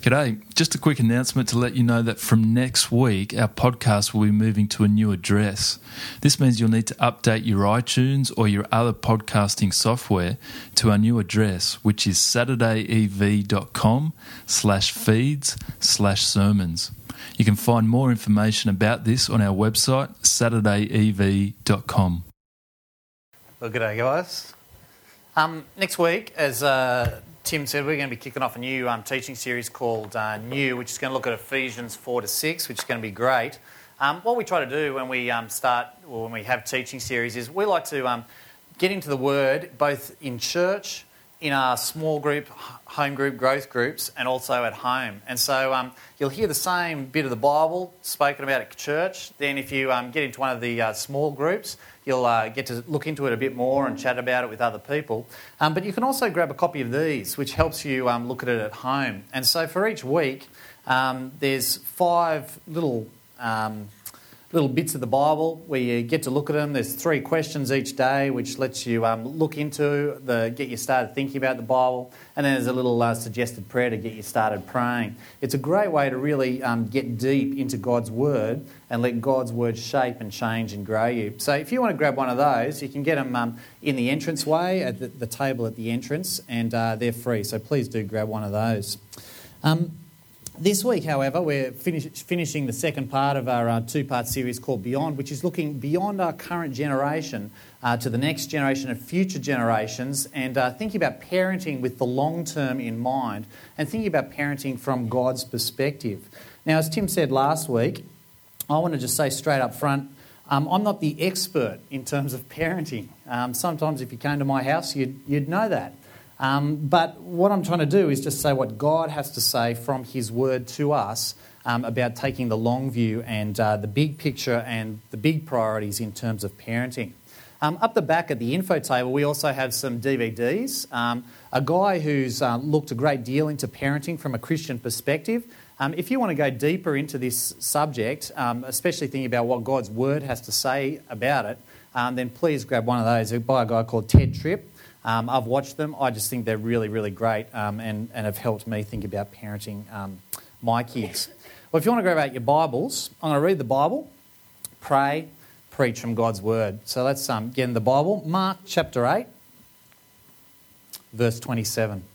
G'day. Just a quick announcement to let you know that from next week, our podcast will be moving to a new address. This means you'll need to update your iTunes or your other podcasting software to our new address, which is saturdayev.com/feeds/sermons. You can find more information about this on our website, saturdayev.com. Well, g'day guys. Next week, as Tim said, we're going to be kicking off a new teaching series called New, which is going to look at Ephesians 4-6, which is going to be great. What we try to do when we when we have teaching series is we like to get into the Word both in church, in our small group, home group, growth groups, and also at home. And so you'll hear the same bit of the Bible spoken about at church. Then if you get into one of the small groups, you'll get to look into it a bit more and chat about it with other people. But you can also grab a copy of these, which helps you look at it at home. And so for each week, there's 5 little bits of the Bible where you get to look at them. There's 3 questions each day, which lets you look into get you started thinking about the Bible. And then there's a little suggested prayer to get you started praying. It's a great way to really get deep into God's Word and let God's Word shape and change and grow you. So if you want to grab one of those, you can get them in the entranceway at the table at the entrance, and they're free. So please do grab one of those. This week, however, we're finishing the second part of our 2-part series called Beyond, which is looking beyond our current generation to the next generation and future generations, and thinking about parenting with the long term in mind, and thinking about parenting from God's perspective. Now, as Tim said last week, I want to just say straight up front, I'm not the expert in terms of parenting. Sometimes if you came to my house, you'd know that. But what I'm trying to do is just say what God has to say from His Word to us about taking the long view and the big picture and the big priorities in terms of parenting. Up the back at the info table, we also have some DVDs. A guy who's looked a great deal into parenting from a Christian perspective. If you want to go deeper into this subject, especially thinking about what God's Word has to say about it, then please grab one of those by a guy called Ted Tripp. I've watched them. I just think they're really, really great and have helped me think about parenting my kids. Well, if you want to grab out your Bibles, I'm going to read the Bible, pray, preach from God's Word. So let's get in the Bible. Mark chapter 8, verse 27.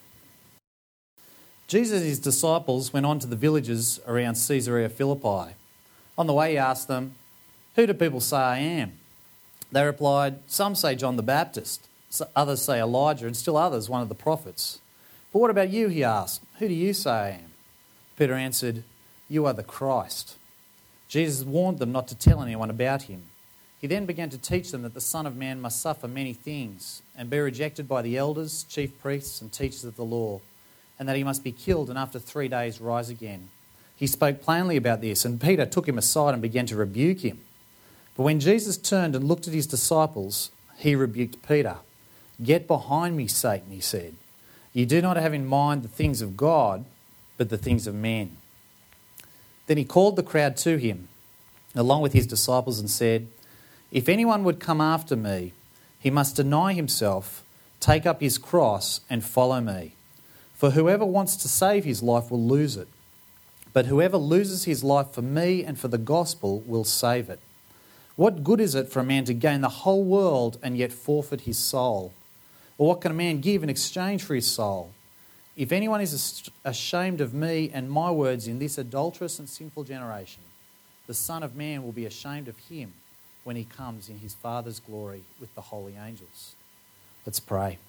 Jesus and his disciples went on to the villages around Caesarea Philippi. On the way he asked them, "Who do people say I am?" They replied, "Some say John the Baptist. Others say Elijah, and still others one of the prophets." "But what about you?" he asked. "Who do you say I am?" Peter answered, "You are the Christ." Jesus warned them not to tell anyone about him. He then began to teach them that the Son of Man must suffer many things and be rejected by the elders, chief priests and teachers of the law, and that he must be killed and after 3 days rise again. He spoke plainly about this, and Peter took him aside and began to rebuke him. But when Jesus turned and looked at his disciples, he rebuked Peter. "Get behind me, Satan," he said. "You do not have in mind the things of God, but the things of men." Then he called the crowd to him, along with his disciples, and said, "If anyone would come after me, he must deny himself, take up his cross, and follow me. For whoever wants to save his life will lose it, but whoever loses his life for me and for the gospel will save it. What good is it for a man to gain the whole world and yet forfeit his soul? Or what can a man give in exchange for his soul? If anyone is ashamed of me and my words in this adulterous and sinful generation, the Son of Man will be ashamed of him when he comes in his Father's glory with the holy angels." Let's pray.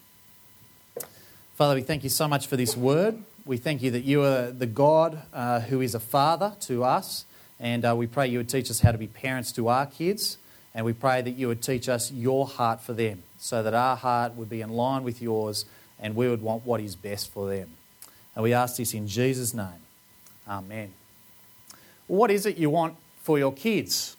Father, we thank you so much for this word. We thank you that you are the God who is a father to us, and we pray you would teach us how to be parents to our kids, and we pray that you would teach us your heart for them, so that our heart would be in line with yours and we would want what is best for them. And we ask this in Jesus' name. Amen. What is it you want for your kids?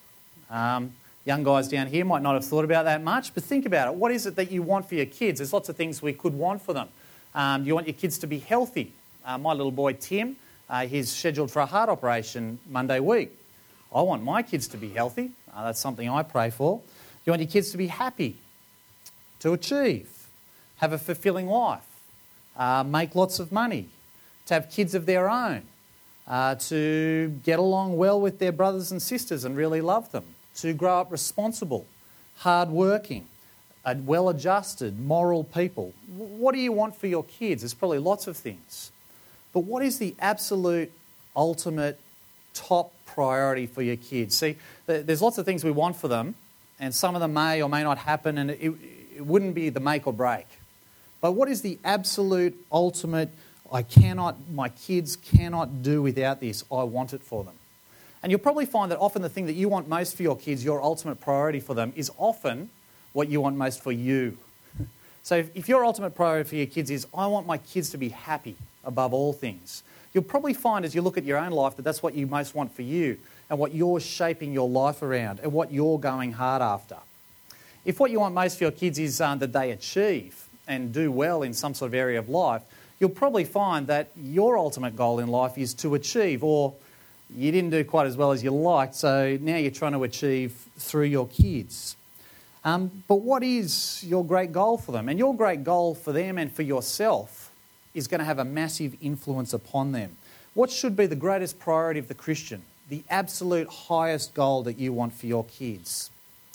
Young guys down here might not have thought about that much, but think about it. What is it that you want for your kids? There's lots of things we could want for them. You want your kids to be healthy. My little boy Tim, he's scheduled for a heart operation Monday week. I want my kids to be healthy. That's something I pray for. You want your kids to be happy, to achieve, have a fulfilling life, make lots of money, to have kids of their own, to get along well with their brothers and sisters and really love them, to grow up responsible, hard-working, well-adjusted, moral people. What do you want for your kids? There's probably lots of things. But what is the absolute, ultimate, top priority for your kids? See, there's lots of things we want for them, and some of them may or may not happen, and it wouldn't be the make or break. But what is the absolute, ultimate, my kids cannot do without this, I want it for them? And you'll probably find that often the thing that you want most for your kids, your ultimate priority for them, is often what you want most for you. So if your ultimate priority for your kids is, I want my kids to be happy above all things, you'll probably find as you look at your own life that that's what you most want for you and what you're shaping your life around and what you're going hard after. If what you want most for your kids is that they achieve and do well in some sort of area of life, you'll probably find that your ultimate goal in life is to achieve, or you didn't do quite as well as you liked, so now you're trying to achieve through your kids. But what is your great goal for them? And your great goal for them and for yourself is going to have a massive influence upon them. What should be the greatest priority of the Christian? The absolute highest goal that you want for your kids.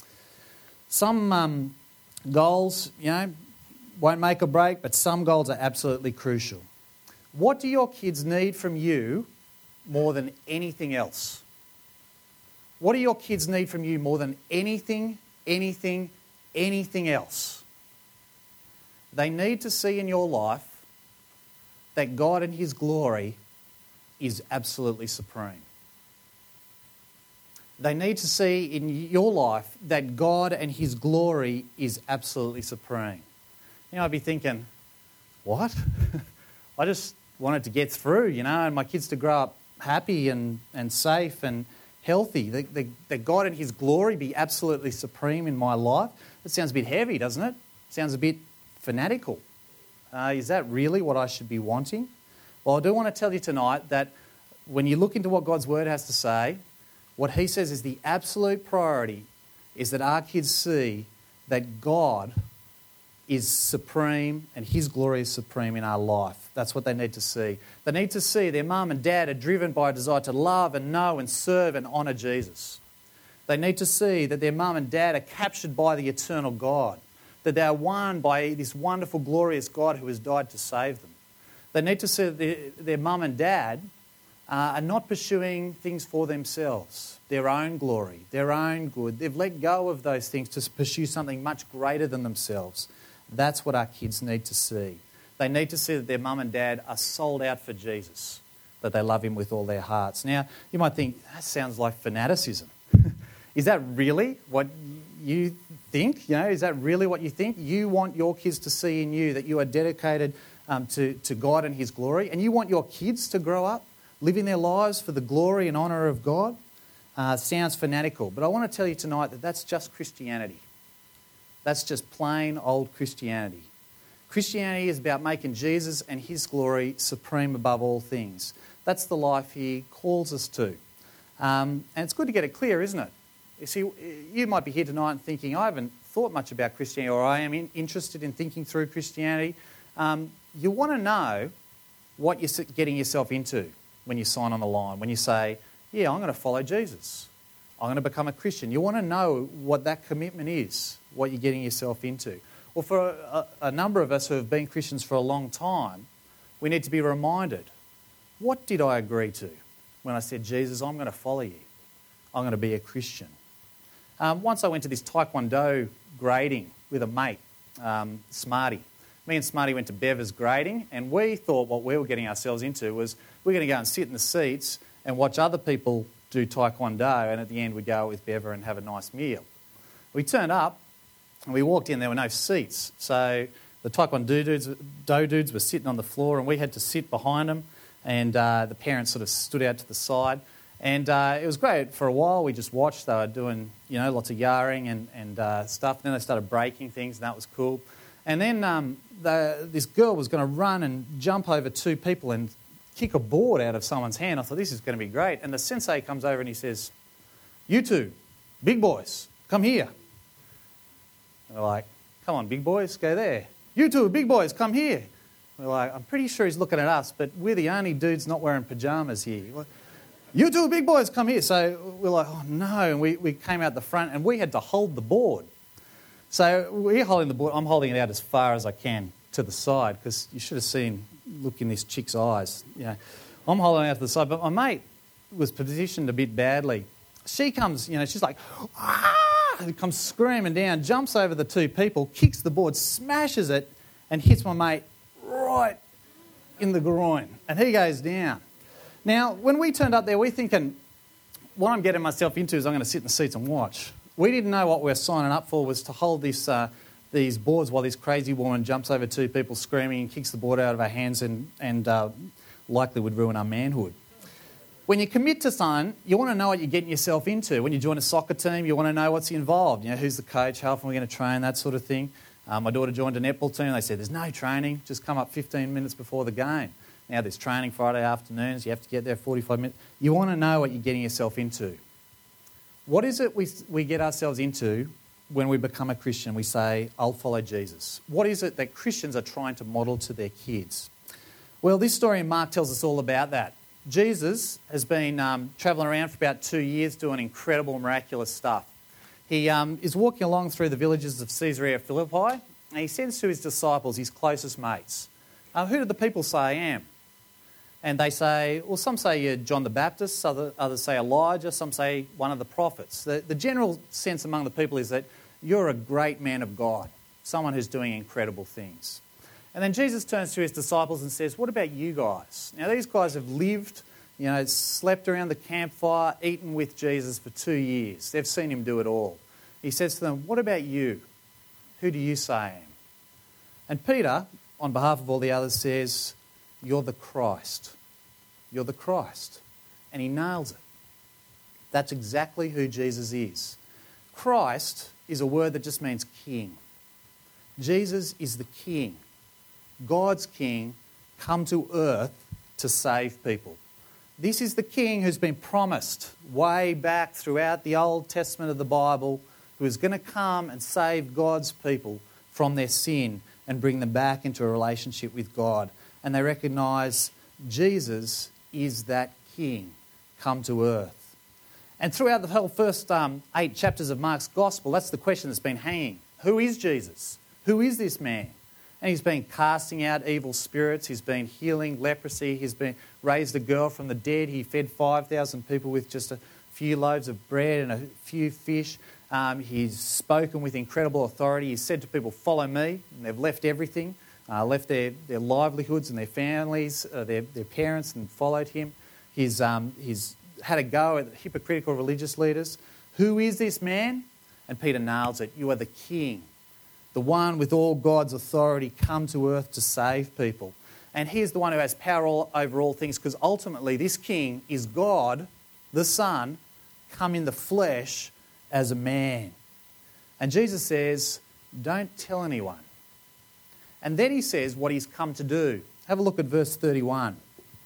Some goals, won't make or break, but some goals are absolutely crucial. What do your kids need from you more than anything else? What do your kids need from you more than anything else? They need to see in your life that God and His glory is absolutely supreme. They need to see in your life that God and His glory is absolutely supreme. I'd be thinking, what? I just wanted to get through, and my kids to grow up happy and safe and healthy. That God and His glory be absolutely supreme in my life. That sounds a bit heavy, doesn't it? Sounds a bit fanatical. Is that really what I should be wanting? Well, I do want to tell you tonight that when you look into what God's Word has to say, what He says is the absolute priority is that our kids see that God is supreme and His glory is supreme in our life. That's what they need to see. They need to see their mum and dad are driven by a desire to love and know and serve and honour Jesus. They need to see that their mum and dad are captured by the eternal God, that they are won by this wonderful, glorious God who has died to save them. They need to see that their mum and dad are not pursuing things for themselves, their own glory, their own good. They've let go of those things to pursue something much greater than themselves. That's what our kids need to see. They need to see that their mum and dad are sold out for Jesus, that they love Him with all their hearts. Now, you might think, that sounds like fanaticism. Is that really what you think? Is that really what you think? You want your kids to see in you that you are dedicated to God and His glory, and you want your kids to grow up living their lives for the glory and honour of God? Sounds fanatical, but I want to tell you tonight that that's just Christianity. That's just plain old Christianity. Christianity is about making Jesus and His glory supreme above all things. That's the life He calls us to. And it's good to get it clear, isn't it? You see, you might be here tonight and thinking, I haven't thought much about Christianity, or I am interested in thinking through Christianity. You want to know what you're getting yourself into when you sign on the line, when you say, yeah, I'm going to follow Jesus. I'm going to become a Christian. You want to know what that commitment is, what you're getting yourself into. Well, for a number of us who have been Christians for a long time, we need to be reminded, what did I agree to when I said, Jesus, I'm going to follow you. I'm going to be a Christian. Once I went to this Taekwondo grading with a mate, Smarty. Me and Smarty went to Beva's grading, and we thought what we were getting ourselves into was we're going to go and sit in the seats and watch other people do Taekwondo, and at the end we'd go out with Beva and have a nice meal. We turned up, and we walked in, there were no seats. So the Taekwondo dudes were sitting on the floor, and we had to sit behind them, and the parents sort of stood out to the side. And it was great. For a while, we just watched. They were doing, lots of yarring and stuff. Then they started breaking things, and that was cool. And then this girl was going to run and jump over two people and kick a board out of someone's hand. I thought, this is going to be great. And the sensei comes over and he says, you two, big boys, come here. And we're like, come on, big boys, go there. You two, big boys, come here. We're like, I'm pretty sure he's looking at us, but we're the only dudes not wearing pyjamas here. Like, you two big boys, come here. So we're like, oh no. And we came out the front and we had to hold the board. So we're holding the board. I'm holding it out as far as I can to the side because you should have seen, look in this chick's eyes. You know, I'm holding it out to the side, but my mate was positioned a bit badly. She comes, she's like, ah, and comes screaming down, jumps over the two people, kicks the board, smashes it, and hits my mate right in the groin. And he goes down. Now, when we turned up there, we're thinking, what I'm getting myself into is I'm going to sit in the seats and watch. We didn't know what we were signing up for was to hold these boards while this crazy woman jumps over two people screaming and kicks the board out of our hands and likely would ruin our manhood. When you commit to something, you want to know what you're getting yourself into. When you join a soccer team, you want to know what's involved. Who's the coach, how often we're going to train, that sort of thing. My daughter joined a netball team. They said, there's no training, just come up 15 minutes before the game. Now there's training Friday afternoons. You have to get there 45 minutes. You want to know what you're getting yourself into. What is it we get ourselves into when we become a Christian? We say, I'll follow Jesus. What is it that Christians are trying to model to their kids? Well, this story in Mark tells us all about that. Jesus has been travelling around for about 2 years doing incredible, miraculous stuff. He is walking along through the villages of Caesarea Philippi, and he says to his disciples, his closest mates, who do the people say I am? And they say, well, some say you're John the Baptist, others say Elijah, some say one of the prophets. The general sense among the people is that you're a great man of God, someone who's doing incredible things. And then Jesus turns to his disciples and says, what about you guys? Now, these guys have lived, slept around the campfire, eaten with Jesus for 2 years. They've seen him do it all. He says to them, what about you? Who do you say I am? And Peter, on behalf of all the others, says, you're the Christ. You're the Christ. And he nails it. That's exactly who Jesus is. Christ is a word that just means king. Jesus is the king. God's king come to earth to save people. This is the king who's been promised way back throughout the Old Testament of the Bible, who is going to come and save God's people from their sin and bring them back into a relationship with God. And they recognise Jesus is that king come to earth. And throughout the whole first 8 chapters of Mark's Gospel, that's the question that's been hanging. Who is Jesus? Who is this man? And he's been casting out evil spirits. He's been healing leprosy. He's been raised a girl from the dead. He fed 5,000 people with just a few loaves of bread and a few fish. He's spoken with incredible authority. He's said to people, follow me. And they've left everything, left their livelihoods and their families, their parents, and followed him. He's had a go at hypocritical religious leaders. Who is this man? And Peter nails it. You are the king, the one with all God's authority come to earth to save people. And he is the one who has power over all things, because ultimately this king is God, the Son, come in the flesh as a man. And Jesus says, don't tell anyone. And then he says what he's come to do. Have a look at verse 31.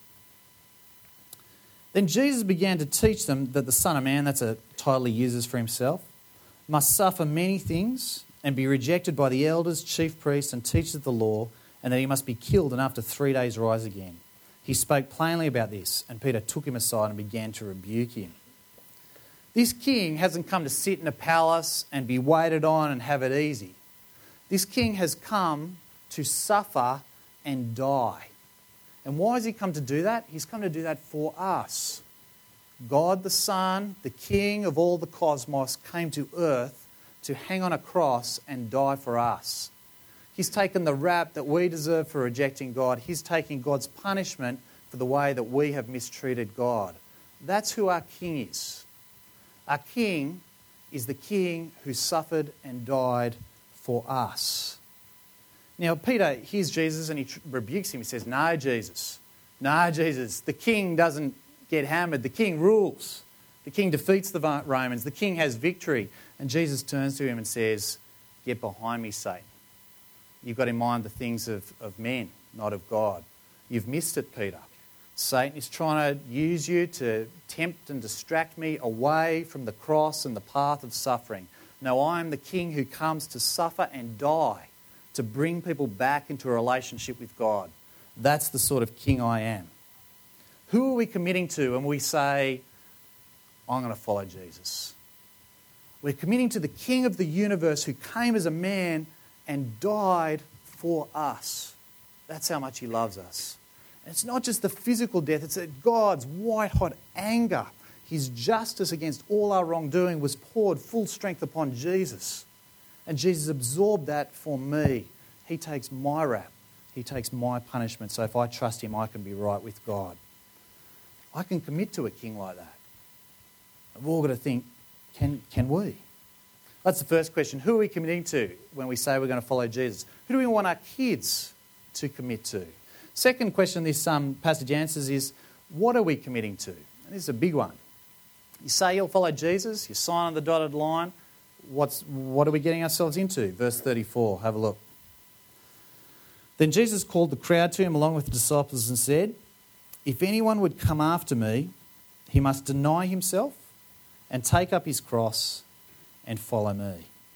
Then Jesus began to teach them that the Son of Man, that's a title he uses for himself, must suffer many things and be rejected by the elders, chief priests and teachers of the law, and that he must be killed and after 3 days rise again. He spoke plainly about this, and Peter took him aside and began to rebuke him. This king hasn't come to sit in a palace and be waited on and have it easy. This king has come to suffer and die. And why has he come to do that? He's come to do that for us. God the Son, the King of all the cosmos, came to earth to hang on a cross and die for us. He's taken the rap that we deserve for rejecting God. He's taking God's punishment for the way that we have mistreated God. That's who our King is. Our King is the King who suffered and died for us. Now, Peter hears Jesus and he rebukes him. He says, no, Jesus. No, Jesus. The King doesn't get hammered. The King rules. The King defeats the Romans. The King has victory. And Jesus turns to him and says, get behind me, Satan. You've got in mind the things of men, not of God. You've missed it, Peter. Satan is trying to use you to tempt and distract me away from the cross and the path of suffering. No, I am the King who comes to suffer and die, to bring people back into a relationship with God. That's the sort of king I am. Who are we committing to when we say, I'm going to follow Jesus? We're committing to the King of the universe who came as a man and died for us. That's how much he loves us. And it's not just the physical death, it's that God's white-hot anger, his justice against all our wrongdoing was poured full strength upon Jesus. And Jesus absorbed that for me. He takes my rap. He takes my punishment. So if I trust him, I can be right with God. I can commit to a king like that. And we're all got to think, can we? That's the first question. Who are we committing to when we say we're going to follow Jesus? Who do we want our kids to commit to? Second question this passage answers is, what are we committing to? And this is a big one. You say you'll follow Jesus, you sign on the dotted line. What are we getting ourselves into? Verse 34, have a look. Then Jesus called the crowd to him along with the disciples and said, if anyone would come after me, he must deny himself and take up his cross and follow me.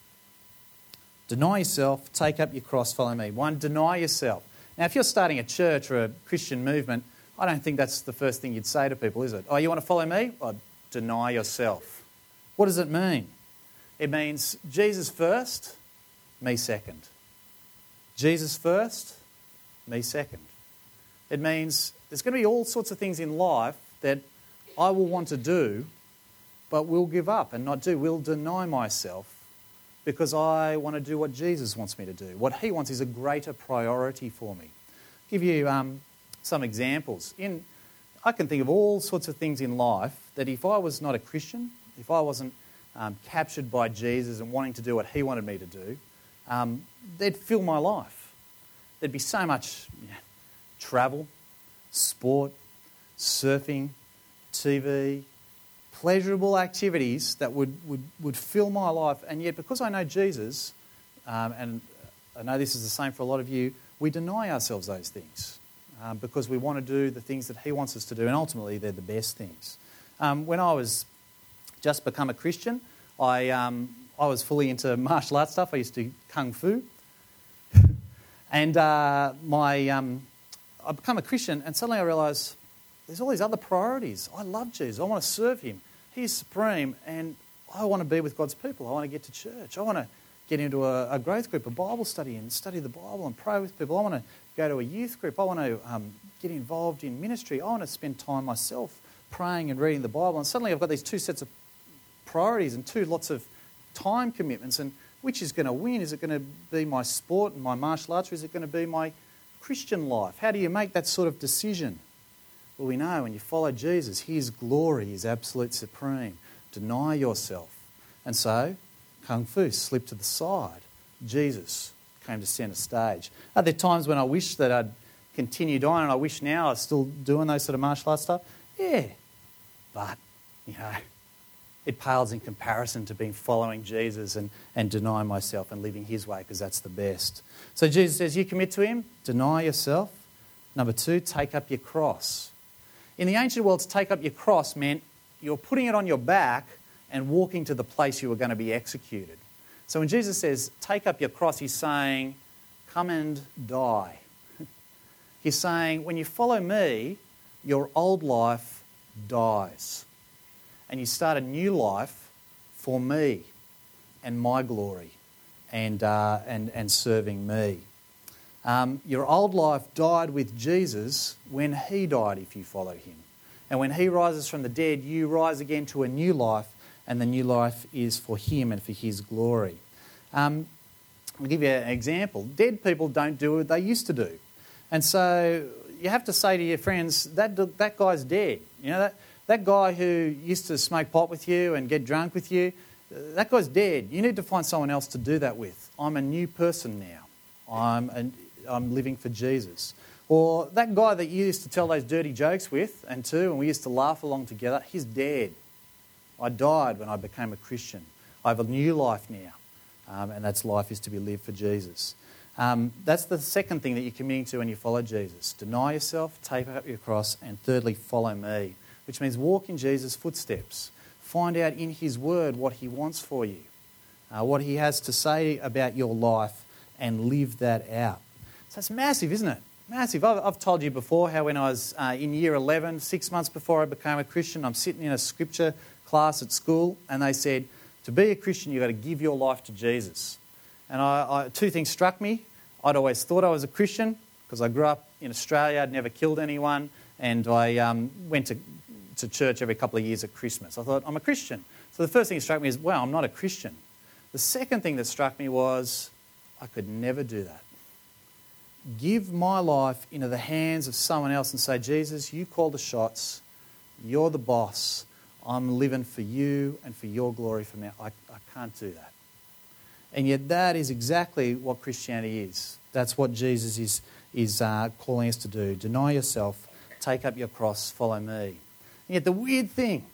Deny yourself, take up your cross, follow me. One, deny yourself. Now, if you're starting a church or a Christian movement, I don't think that's the first thing you'd say to people, is it? Oh, you want to follow me? Oh, deny yourself. What does it mean? It means Jesus first, me second. Jesus first, me second. It means there's going to be all sorts of things in life that I will want to do, but will give up and not do. Will deny myself because I want to do what Jesus wants me to do. What he wants is a greater priority for me. I'll give you some examples. I can think of all sorts of things in life that if I was not a Christian, if I wasn't captured by Jesus and wanting to do what he wanted me to do, they'd fill my life. There'd be so much travel, sport, surfing, TV, pleasurable activities that would fill my life. And yet because I know Jesus, and I know this is the same for a lot of you, we deny ourselves those things because we want to do the things that he wants us to do, and ultimately they're the best things. When I was just become a Christian, I was fully into martial arts stuff. I used to kung fu. And I become a Christian, and suddenly I realise there's all these other priorities. I love Jesus. I want to serve him. He's supreme, and I want to be with God's people. I want to get to church. I want to get into a growth group, a Bible study, and study the Bible and pray with people. I want to go to a youth group. I want to get involved in ministry. I want to spend time myself praying and reading the Bible. And suddenly I've got these two sets of priorities and lots of time commitments. And which is going to win? Is it going to be my sport and my martial arts, or is it going to be my Christian life? How do you make that sort of decision? Well, we know when you follow Jesus, his glory is absolute supreme. Deny yourself. And so, kung fu slipped to the side. Jesus came to centre stage. Are there times when I wish that I'd continued on, and I wish now I was still doing those sort of martial arts stuff? Yeah. But, it pales in comparison to being following Jesus and denying myself and living his way, because that's the best. So Jesus says, you commit to him, deny yourself. Number 2, take up your cross. In the ancient world, to take up your cross meant you're putting it on your back and walking to the place you were going to be executed. So when Jesus says, take up your cross, he's saying, come and die. He's saying, when you follow me, your old life dies. And you start a new life for me and my glory and serving me. Your old life died with Jesus when he died if you follow him. And when he rises from the dead, you rise again to a new life, and the new life is for him and for his glory. I'll give you an example. Dead people don't do what they used to do. And so you have to say to your friends, that guy's dead. That guy who used to smoke pot with you and get drunk with you, that guy's dead. You need to find someone else to do that with. I'm a new person now. I'm living for Jesus. Or that guy that you used to tell those dirty jokes with and we used to laugh along together, he's dead. I died when I became a Christian. I have a new life now, and that's life is to be lived for Jesus. That's the second thing that you're committing to when you follow Jesus. Deny yourself, take up your cross, and thirdly, follow me, which means walk in Jesus' footsteps. Find out in his word what he wants for you, what he has to say about your life, and live that out. So it's massive, isn't it? Massive. I've told you before how when I was in year 11, 6 months before I became a Christian, I'm sitting in a scripture class at school and they said, to be a Christian, you've got to give your life to Jesus. And two things struck me. I'd always thought I was a Christian because I grew up in Australia, I'd never killed anyone, and I went to church every couple of years at Christmas. I thought, I'm a Christian. So the first thing that struck me is, wow, I'm not a Christian. The second thing that struck me was, I could never do that. Give my life into the hands of someone else and say, Jesus, you call the shots, you're the boss, I'm living for you and for your glory for me. I can't do that. And yet that is exactly what Christianity is. That's what Jesus is calling us to do. Deny yourself, take up your cross, follow me. And yet the weird thing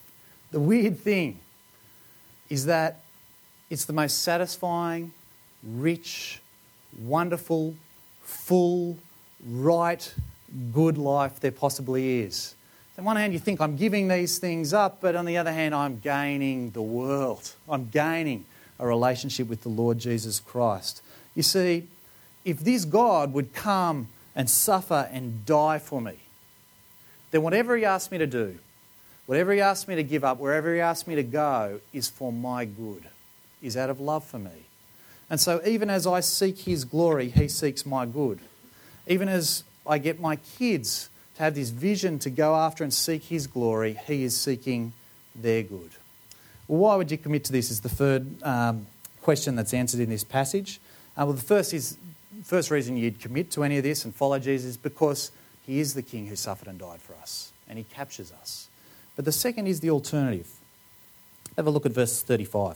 is that it's the most satisfying, rich, wonderful, full, right, good life there possibly is. On one hand, you think I'm giving these things up, but on the other hand, I'm gaining the world. I'm gaining a relationship with the Lord Jesus Christ. You see, if this God would come and suffer and die for me, then whatever he asks me to do, whatever he asks me to give up, wherever he asks me to go, is for my good, is out of love for me. And so even as I seek his glory, he seeks my good. Even as I get my kids to have this vision to go after and seek his glory, he is seeking their good. Well, why would you commit to this is the third question that's answered in this passage. Well, the first reason you'd commit to any of this and follow Jesus is because he is the King who suffered and died for us, and he captures us. But the second is the alternative. Have a look at verse 35.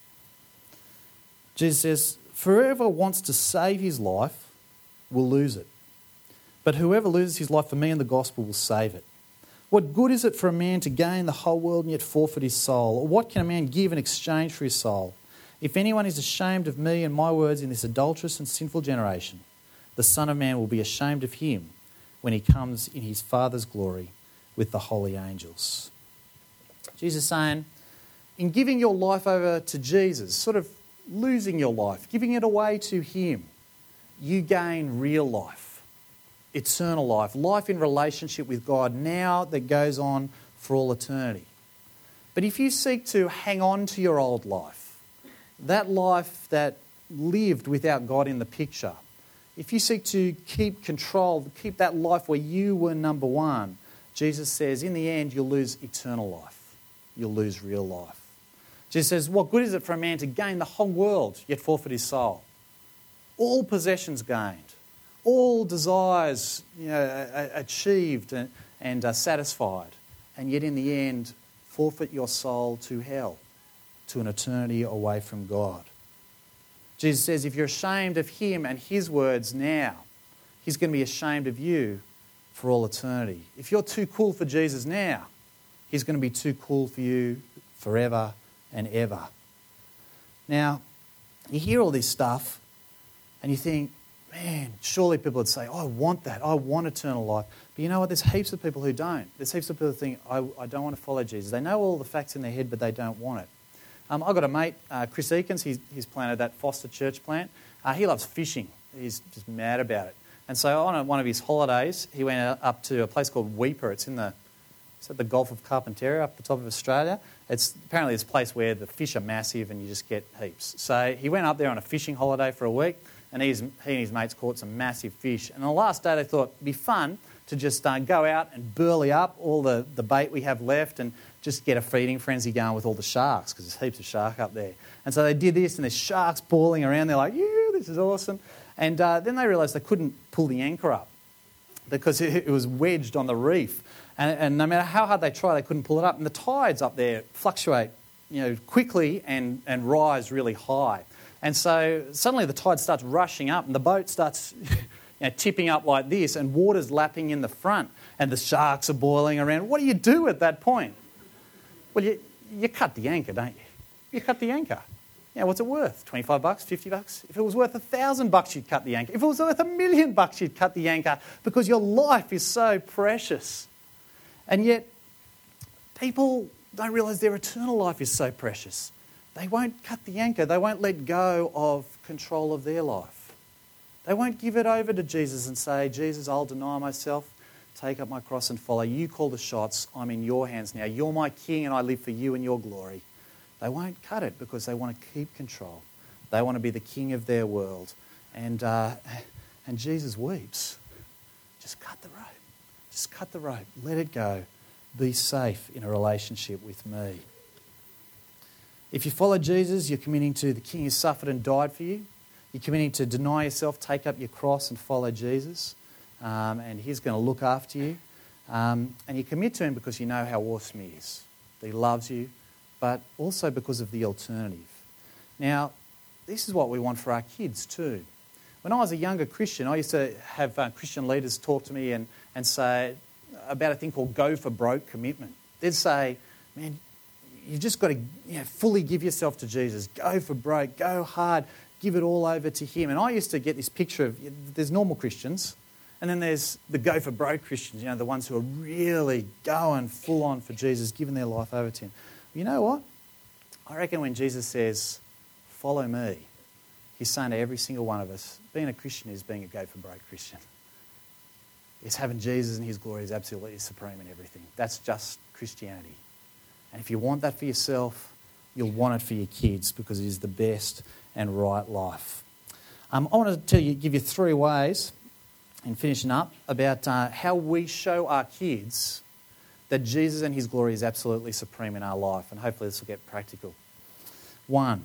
Jesus says, "For whoever wants to save his life will lose it. But whoever loses his life for me and the gospel will save it. What good is it for a man to gain the whole world and yet forfeit his soul? Or what can a man give in exchange for his soul? If anyone is ashamed of me and my words in this adulterous and sinful generation, the Son of Man will be ashamed of him when he comes in his Father's glory with the holy angels." Jesus is saying, in giving your life over to Jesus, sort of losing your life, giving it away to him, you gain real life, eternal life, life in relationship with God now that goes on for all eternity. But if you seek to hang on to your old life that lived without God in the picture, if you seek to keep control, keep that life where you were number one, Jesus says in the end you'll lose eternal life. You'll lose real life. Jesus says, what good is it for a man to gain the whole world yet forfeit his soul? All possessions gained, all desires achieved and satisfied, and yet in the end forfeit your soul to hell, to an eternity away from God. Jesus says if you're ashamed of him and his words now, he's going to be ashamed of you for all eternity. If you're too cool for Jesus now, he's going to be too cool for you forever and ever. Now, you hear all this stuff and you think, man, surely people would say, I want that. I want eternal life. But you know what? There's heaps of people who don't. There's heaps of people who think, I don't want to follow Jesus. They know all the facts in their head, but they don't want it. I've got a mate, Chris Eakins. He's planted that Foster Church plant. He loves fishing. He's just mad about it. And so on one of his holidays, he went up to a place called Weipa. It's at the Gulf of Carpentaria, up the top of Australia. It's apparently this place where the fish are massive and you just get heaps. So he went up there on a fishing holiday for a week, and he and his mates caught some massive fish. And on the last day they thought it'd be fun to just go out and burley up all the bait we have left and just get a feeding frenzy going with all the sharks, because there's heaps of shark up there. And so they did this, and there's sharks boiling around. They're like, yeah, this is awesome. And then they realised they couldn't pull the anchor up because it was wedged on the reef. And no matter how hard they try, they couldn't pull it up. And the tides up there fluctuate, quickly and rise really high. And so suddenly the tide starts rushing up and the boat starts tipping up like this, and water's lapping in the front and the sharks are boiling around. What do you do at that point? Well, you cut the anchor, don't you? You cut the anchor. What's it worth? $25, $50? If it was worth $1,000, you'd cut the anchor. If it was worth $1 million, you'd cut the anchor, because your life is so precious. And yet, people don't realise their eternal life is so precious. They won't cut the anchor. They won't let go of control of their life. They won't give it over to Jesus and say, Jesus, I'll deny myself, take up my cross and follow. You call the shots. I'm in your hands now. You're my king and I live for you and your glory. They won't cut it because they want to keep control. They want to be the king of their world. And Jesus weeps. Just cut the rope. Just cut the rope. Let it go. Be safe in a relationship with me. If you follow Jesus, you're committing to the King who suffered and died for you. You're committing to deny yourself, take up your cross and follow Jesus. And He's going to look after you. And you commit to Him because you know how awesome He is. That He loves you, but also because of the alternative. Now, this is what we want for our kids too. When I was a younger Christian, I used to have Christian leaders talk to me and say about a thing called go for broke commitment. They'd say, man, you've just got to fully give yourself to Jesus. Go for broke, go hard, give it all over to Him. And I used to get this picture of, there's normal Christians, and then there's the go for broke Christians, the ones who are really going full on for Jesus, giving their life over to Him. You know what? I reckon when Jesus says, follow me, He's saying to every single one of us, being a Christian is being a go for broke Christian. It's having Jesus and His glory is absolutely supreme in everything. That's just Christianity. And if you want that for yourself, you'll want it for your kids because it is the best and right life. I want to give you 3 ways, in finishing up, about how we show our kids that Jesus and His glory is absolutely supreme in our life. And hopefully this will get practical. 1,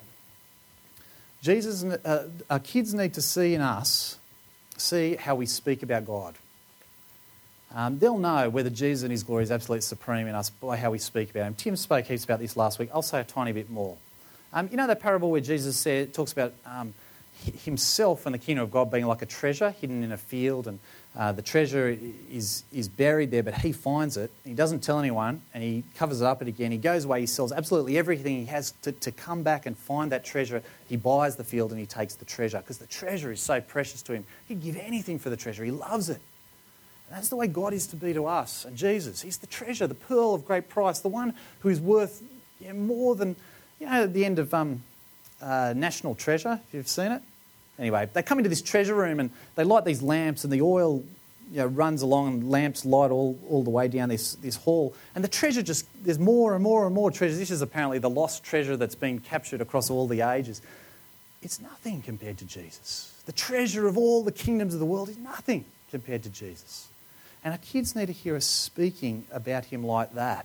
our kids need to see in us, see how we speak about God. They'll know whether Jesus and His glory is absolutely supreme in us by how we speak about Him. Tim spoke heaps about this last week. I'll say a tiny bit more. You know that parable where Jesus talks about Himself and the kingdom of God being like a treasure hidden in a field, and the treasure is buried there, but He finds it. He doesn't tell anyone, and He covers it up again. He goes away, He sells absolutely everything He has to come back and find that treasure. He buys the field and He takes the treasure because the treasure is so precious to Him. He'd give anything for the treasure. He loves it. And that's the way God is to be to us. And Jesus, He's the treasure, the pearl of great price, the one who is worth more than, at the end of National Treasure, if you've seen it. Anyway, they come into this treasure room and they light these lamps and the oil runs along and lamps light all the way down this hall. And the treasure there's more and more and more treasures. This is apparently the lost treasure that's been captured across all the ages. It's nothing compared to Jesus. The treasure of all the kingdoms of the world is nothing compared to Jesus. And our kids need to hear us speaking about Him like that.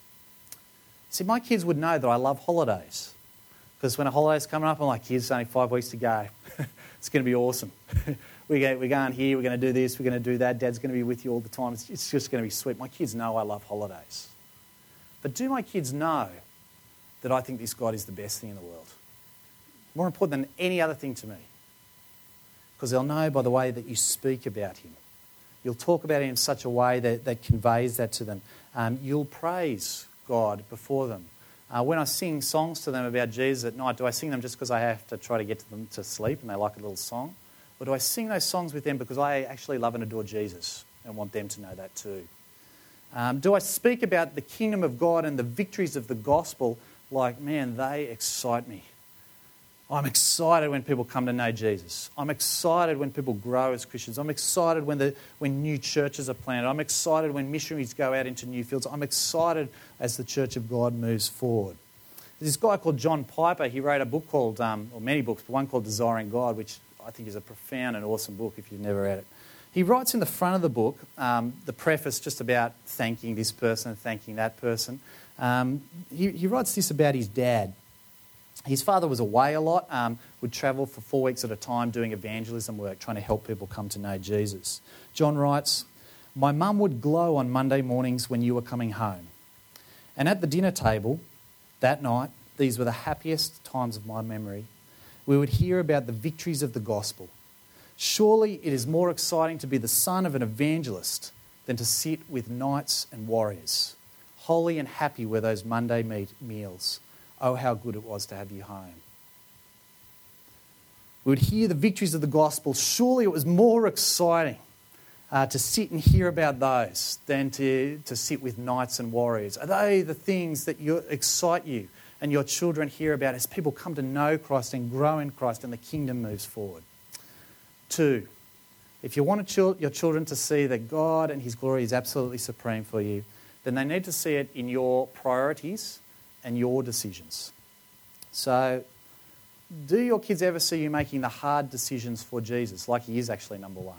See, my kids would know that I love holidays. Because when a holiday's coming up, I'm like, kids, only 5 weeks to go. It's going to be awesome. We're going here, we're going to do this, we're going to do that. Dad's going to be with you all the time. It's just going to be sweet. My kids know I love holidays. But do my kids know that I think this God is the best thing in the world? More important than any other thing to me. Because they'll know by the way that you speak about Him. You'll talk about Him in such a way that conveys that to them. You'll praise God before them. When I sing songs to them about Jesus at night, do I sing them just because I have to try to get them to sleep and they like a little song? Or do I sing those songs with them because I actually love and adore Jesus and want them to know that too? Do I speak about the kingdom of God and the victories of the gospel like, man, they excite me? I'm excited when people come to know Jesus. I'm excited when people grow as Christians. I'm excited when new churches are planted. I'm excited when missionaries go out into new fields. I'm excited as the Church of God moves forward. There's this guy called John Piper. He wrote a book called, or many books, but one called Desiring God, which I think is a profound and awesome book if you've never read it. He writes in the front of the book, the preface just about thanking this person and thanking that person. He writes this about his dad. His father was away a lot, would travel for 4 weeks at a time doing evangelism work, trying to help people come to know Jesus. John writes, "My mum would glow on Monday mornings when you were coming home. And at the dinner table that night, these were the happiest times of my memory. We would hear about the victories of the gospel. Surely it is more exciting to be the son of an evangelist than to sit with knights and warriors. Holy and happy were those Monday meals. Oh, how good it was to have you home." We would hear the victories of the gospel. Surely it was more exciting to sit and hear about those than to sit with knights and warriors. Are they the things that excite you and your children hear about as people come to know Christ and grow in Christ and the kingdom moves forward? 2, if you want your children to see that God and His glory is absolutely supreme for you, then they need to see it in your priorities and your decisions. So, do your kids ever see you making the hard decisions for Jesus, like He is actually number one?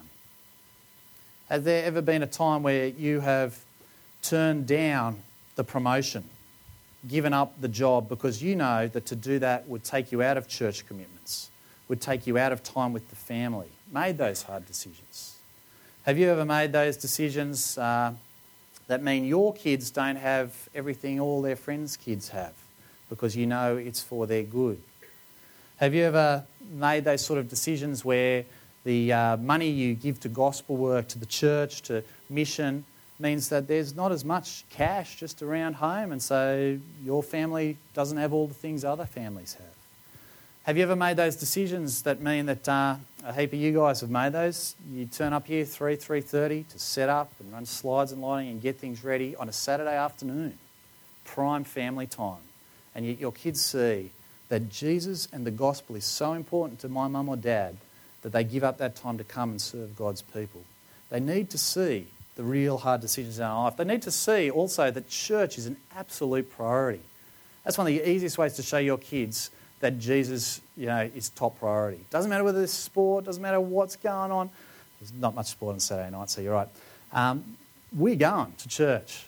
Has there ever been a time where you have turned down the promotion, given up the job because you know that to do that would take you out of church commitments, would take you out of time with the family, made those hard decisions? Have you ever made those decisions that mean your kids don't have everything all their friends' kids have because you know it's for their good? Have you ever made those sort of decisions where the money you give to gospel work, to the church, to mission, means that there's not as much cash just around home, and so your family doesn't have all the things other families have? Have you ever made those decisions that mean that a heap of you guys have made those? You turn up here 3:30 to set up and run slides and lighting and get things ready on a Saturday afternoon, prime family time, and yet your kids see that Jesus and the gospel is so important to my mum or dad that they give up that time to come and serve God's people. They need to see the real hard decisions in our life. They need to see also that church is an absolute priority. That's one of the easiest ways to show your kids that Jesus, is top priority. Doesn't matter whether there's sport, doesn't matter what's going on. There's not much sport on Saturday night, so you're right. We're going to church.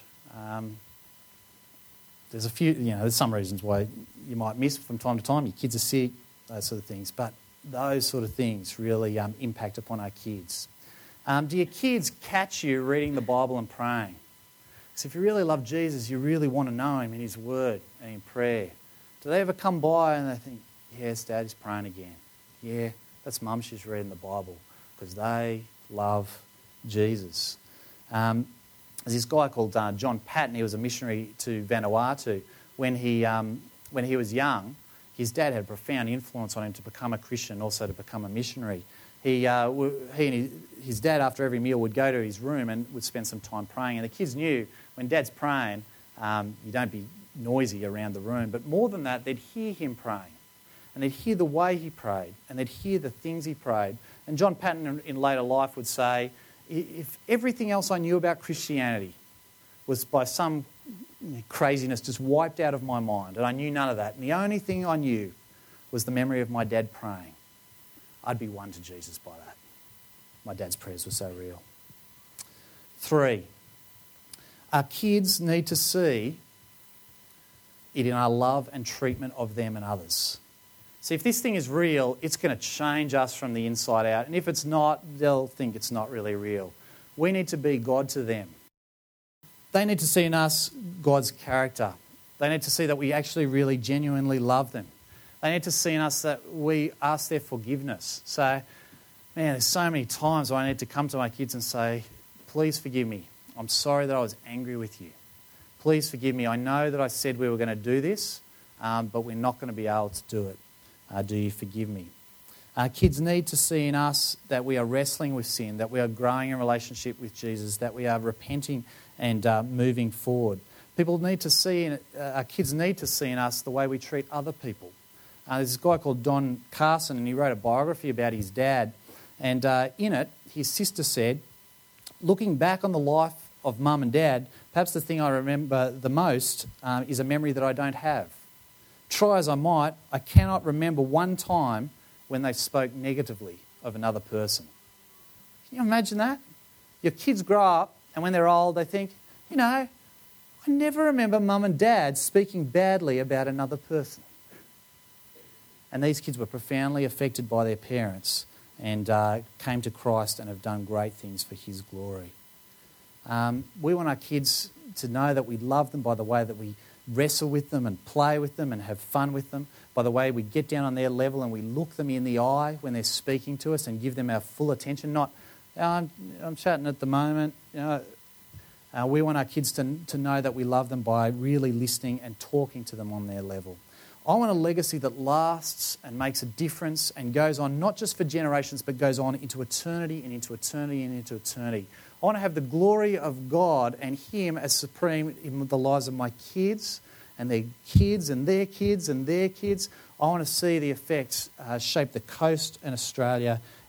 There's a few, there's some reasons why you might miss from time to time. Your kids are sick, those sort of things. But those sort of things really impact upon our kids. Do your kids catch you reading the Bible and praying? Because if you really love Jesus, you really want to know Him in His Word and in prayer. Do they ever come by and they think, yes, Daddy's praying again. Yeah, that's Mum, she's reading the Bible. Because they love Jesus. There's this guy called John Patton. He was a missionary to Vanuatu. When he was young, his dad had a profound influence on him to become a Christian, also to become a missionary. He and his dad, after every meal, would go to his room and would spend some time praying. And the kids knew when Dad's praying, you don't be noisy around the room. But more than that, they'd hear him praying. And they'd hear the way he prayed. And they'd hear the things he prayed. And John Patton in later life would say, if everything else I knew about Christianity was by some craziness just wiped out of my mind, and I knew none of that, and the only thing I knew was the memory of my dad praying, I'd be won to Jesus by that. My dad's prayers were so real. 3, our kids need to see it in our love and treatment of them and others. See, if this thing is real, it's going to change us from the inside out. And if it's not, they'll think it's not really real. We need to be God to them. They need to see in us God's character. They need to see that we actually really genuinely love them. They need to see in us that we ask their forgiveness. So, man, there's so many times where I need to come to my kids and say, please forgive me. I'm sorry that I was angry with you. Please forgive me. I know that I said we were going to do this, but we're not going to be able to do it. Do you forgive me? Kids need to see in us that we are wrestling with sin, that we are growing in relationship with Jesus, that we are repenting and moving forward. People need to see, our kids need to see in us the way we treat other people. There's this guy called Don Carson, and he wrote a biography about his dad. And in it, his sister said, looking back on the life of Mum and Dad, perhaps the thing I remember the most is a memory that I don't have. Try as I might, I cannot remember one time when they spoke negatively of another person. Can you imagine that? Your kids grow up, and when they're old, they think, I never remember Mum and Dad speaking badly about another person. And these kids were profoundly affected by their parents and came to Christ and have done great things for His glory. We want our kids to know that we love them by the way that we wrestle with them and play with them and have fun with them, by the way we get down on their level and we look them in the eye when they're speaking to us and give them our full attention, not, I'm chatting at the moment. We want our kids to know that we love them by really listening and talking to them on their level. I want a legacy that lasts and makes a difference and goes on not just for generations but goes on into eternity and into eternity and into eternity. I want to have the glory of God and Him as supreme in the lives of my kids and their kids and their kids and their kids. I want to see the effects shape the coast and Australia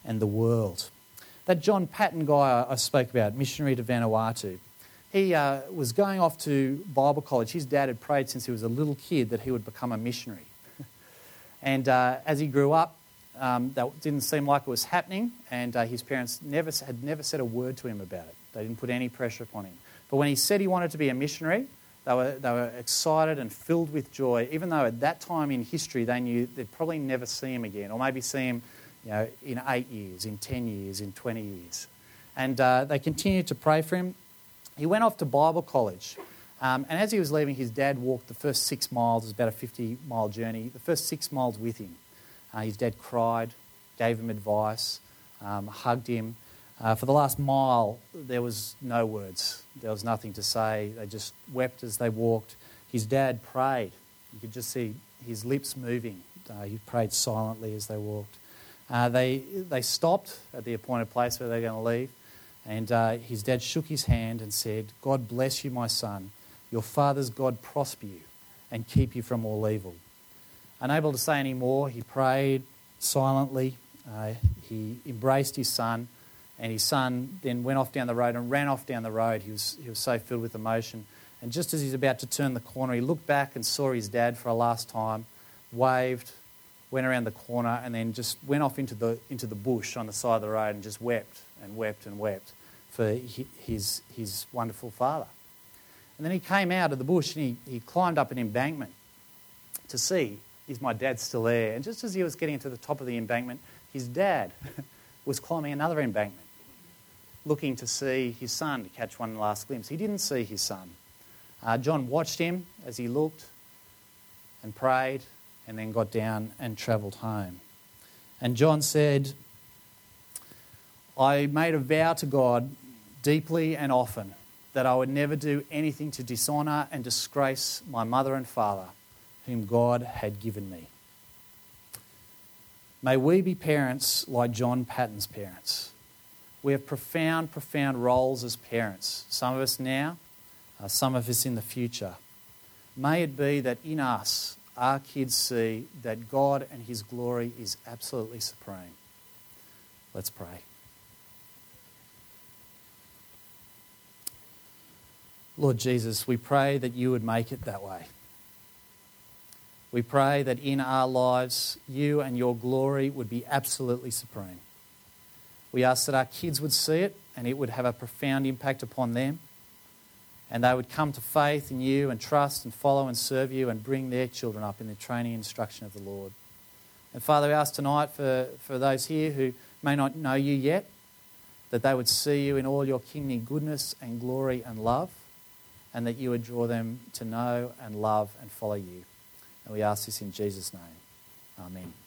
and the world. That John Paton guy I spoke about, missionary to Vanuatu, he was going off to Bible college. His dad had prayed since he was a little kid that he would become a missionary. And as he grew up, that didn't seem like it was happening, and his parents had never said a word to him about it. They didn't put any pressure upon him. But when he said he wanted to be a missionary, they were excited and filled with joy, even though at that time in history they knew they'd probably never see him again, or maybe see him in 8 years, in 10 years, in 20 years. And they continued to pray for him. He went off to Bible college. And as he was leaving, his dad walked the first 6 miles. It was about a 50-mile journey. The first 6 miles with him. His dad cried, gave him advice, hugged him. For the last mile, there was no words. There was nothing to say. They just wept as they walked. His dad prayed. You could just see his lips moving. He prayed silently as they walked. They stopped at the appointed place where they were going to leave. And his dad shook his hand and said, "God bless you, my son. Your father's God prosper you and keep you from all evil." Unable to say any more, he prayed silently. He embraced his son, and his son then went off down the road and ran off down the road. He was so filled with emotion. And just as he's about to turn the corner, he looked back and saw his dad for a last time, waved, went around the corner, and then just went off into the bush on the side of the road and just wept and wept and wept for his wonderful father. And then he came out of the bush and he climbed up an embankment to see, is my dad still there? And just as he was getting to the top of the embankment, his dad was climbing another embankment, looking to see his son, to catch one last glimpse. He didn't see his son. John watched him as he looked and prayed and then got down and travelled home. And John said, "I made a vow to God deeply and often that I would never do anything to dishonour and disgrace my mother and father, whom God had given me." May we be parents like John Paton's parents. We have profound, profound roles as parents. Some of us now, some of us in the future. May it be that in us, our kids see that God and His glory is absolutely supreme. Let's pray. Lord Jesus, we pray that you would make it that way. We pray that in our lives, you and your glory would be absolutely supreme. We ask that our kids would see it and it would have a profound impact upon them, and they would come to faith in you and trust and follow and serve you and bring their children up in the training and instruction of the Lord. And Father, we ask tonight for those here who may not know you yet, that they would see you in all your kingly goodness and glory and love, and that you would draw them to know and love and follow you. And we ask this in Jesus' name. Amen.